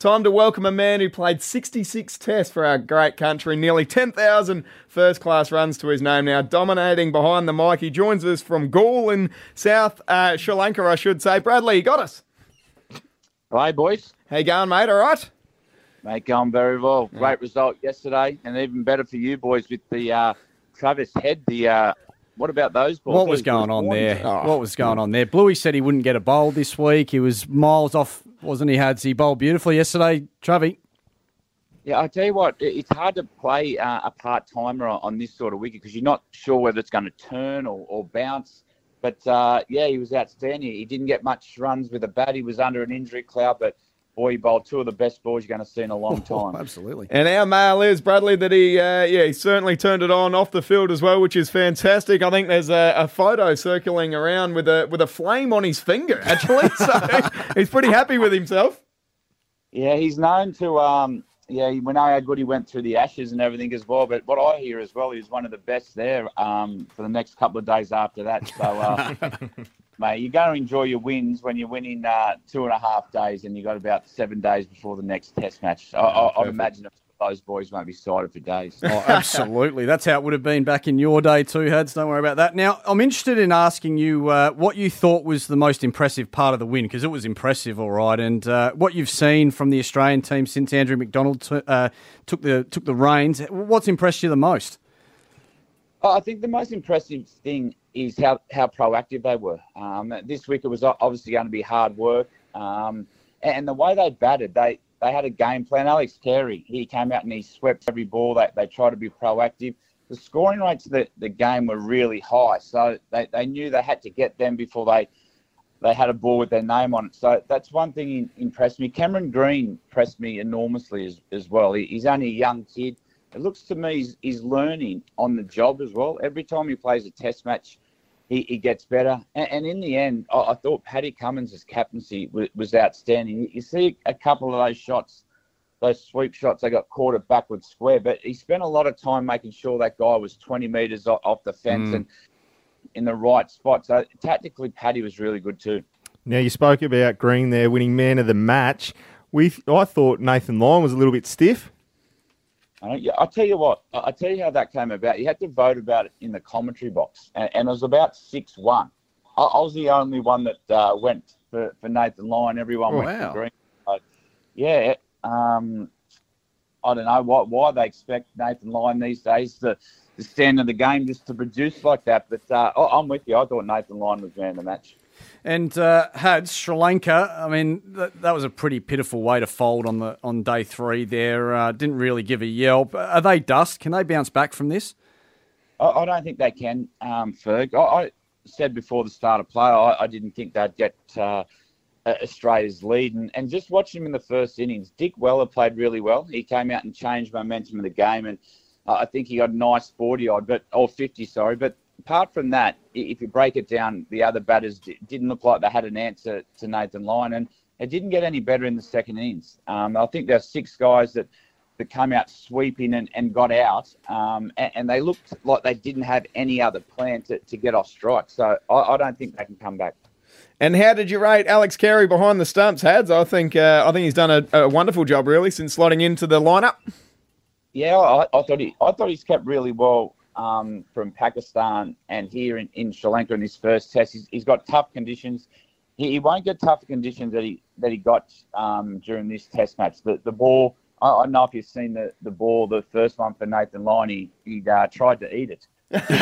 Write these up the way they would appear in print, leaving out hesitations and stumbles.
Time to welcome a man who played 66 tests for our great country, nearly 10,000 first-class runs to his name now, dominating behind the mic. He joins us from Gaul in South Sri Lanka, I should say. Bradley, you got us? Hi, boys. How you going, mate? All right? Mate, going very well. Great result yesterday, and even better for you boys with the Travis Head. What about those boys? What was going on there? What was going on there? Bluey said he wouldn't get a bowl this week. He was miles off, wasn't he, Hads? He bowled beautifully yesterday, Travi. Yeah, I tell you what, it's hard to play a part-timer on this sort of wicket because you're not sure whether it's going to turn or bounce. But, he was outstanding. He didn't get much runs with a bat. He was under an injury cloud, but boy, he bowled two of the best balls you're going to see in a long time. Absolutely. And our mail is, Bradley, that he certainly turned it on off the field as well, which is fantastic. I think there's a photo circling around with a flame on his finger, actually. So he's pretty happy with himself. Yeah, he's known to, we know how good he went through the Ashes and everything as well. But what I hear as well, he's one of the best there for the next couple of days after that. So, mate, you're going to enjoy your wins when you're winning 2.5 days and you've got about 7 days before the next test match. I'd imagine those boys won't be sighted for days. Oh, absolutely. That's how it would have been back in your day too, Hads. Don't worry about that. Now, I'm interested in asking you what you thought was the most impressive part of the win, because it was impressive, all right, and what you've seen from the Australian team since Andrew McDonald took the reins. What's impressed you the most? I think the most impressive thing is how proactive they were. This week it was obviously going to be hard work. And the way they batted, they had a game plan. Alex Carey, he came out and he swept every ball. They tried to be proactive. The scoring rates of the game were really high. So they knew they had to get them before they had a ball with their name on it. So that's one thing impressed me. Cameron Green impressed me enormously as well. He's only a young kid. It looks to me he's learning on the job as well. Every time he plays a test match, he gets better. And in the end, I thought Paddy Cummins' captaincy was outstanding. You see a couple of those shots, those sweep shots, they got caught at backward square, but he spent a lot of time making sure that guy was 20 metres off the fence and in the right spot. So tactically, Paddy was really good too. Now, you spoke about Green there winning man of the match. I thought Nathan Lyon was a little bit stiff. I'll tell you what. I'll tell you how that came about. You had to vote about it in the commentary box, and it was about 6-1. I was the only one that went for Nathan Lyon. Everyone went for Green. I don't know why they expect Nathan Lyon these days to stand in the game just to produce like that. But I'm with you. I thought Nathan Lyon was man of the match. And Hads, Sri Lanka, I mean, that was a pretty pitiful way to fold on day 3 there. Didn't really give a yelp. Are they dust? Can they bounce back from this? I don't think they can, Ferg. I said before the start of play, I didn't think they'd get Australia's lead. And just watching him in the first innings, Dick Weller played really well. He came out and changed momentum of the game. And I think he got a nice 40-odd, or 50, sorry. But apart from that, if you break it down, the other batters didn't look like they had an answer to Nathan Lyon, and it didn't get any better in the second innings. I think there are 6 guys that came out sweeping and got out, and they looked like they didn't have any other plan to get off strike. So I don't think they can come back. And how did you rate Alex Carey behind the stumps, Hads? I think he's done a wonderful job, really, since slotting into the lineup. Yeah, I thought he's kept really well. From Pakistan and here in Sri Lanka in his first test. He's got tough conditions. He won't get tougher conditions that he got during this test match. The ball, I don't know if you've seen the ball, the first one for Nathan Lyon, he tried to eat it.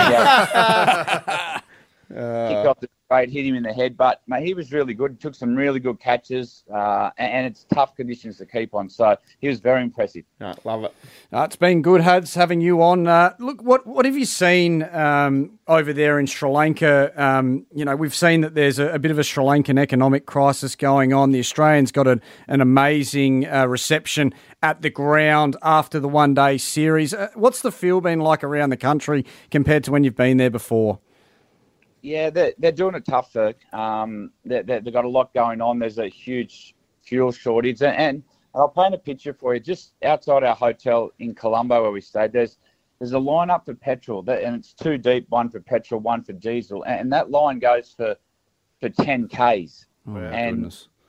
Kicked off the straight, hit him in the head, but mate, he was really good. Took some really good catches, and it's tough conditions to keep on. So he was very impressive. Love it. It's been good, Hads, having you on. Look, what have you seen over there in Sri Lanka? We've seen that there's a bit of a Sri Lankan economic crisis going on. The Australians got an amazing reception at the ground after the one-day series. What's the feel been like around the country compared to when you've been there before? Yeah, they're doing it tough, Ferg. They've got a lot going on. There's a huge fuel shortage. And I'll paint a picture for you. Just outside our hotel in Colombo where we stayed, there's a line up for petrol, and it's 2 deep, one for petrol, one for diesel. And that line goes for 10 Ks. Oh, and goodness.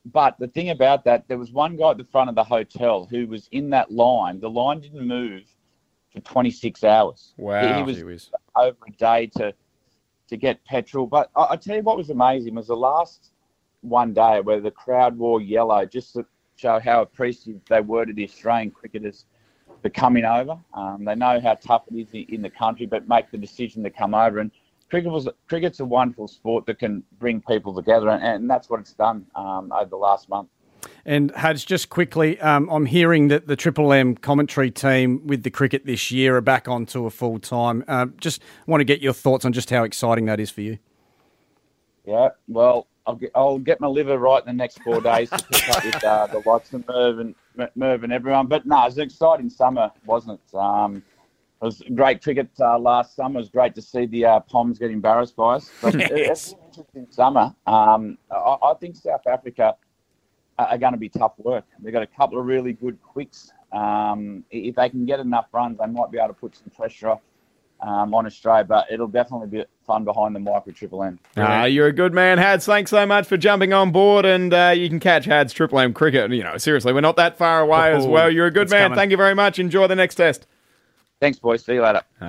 But the thing about that, there was one guy at the front of the hotel who was in that line. The line didn't move for 26 hours. Wow. He was over a day to get petrol. But I tell you what was amazing was the last one day where the crowd wore yellow just to show how appreciative they were to the Australian cricketers for coming over. They know how tough it is in the country, but make the decision to come over. And cricket's a wonderful sport that can bring people together, and that's what it's done over the last month. And Hads, just quickly, I'm hearing that the Triple M commentary team with the cricket this year are back on tour full time. Just want to get your thoughts on just how exciting that is for you. Yeah, well, I'll get my liver right in the next 4 days to pick up with the likes of Merv and everyone. But no, it was an exciting summer, wasn't it? It was great cricket last summer. It was great to see the Poms get embarrassed by us. But it's an interesting summer. I think South Africa are going to be tough work. They've got a couple of really good quicks. If they can get enough runs, they might be able to put some pressure on Australia. But it'll definitely be fun behind the mic with Triple M. You're a good man, Hads. Thanks so much for jumping on board, and you can catch Hads Triple M cricket. Seriously, we're not that far away as well. You're a good man. Thank you very much. Enjoy the next test. Thanks, boys. See you later.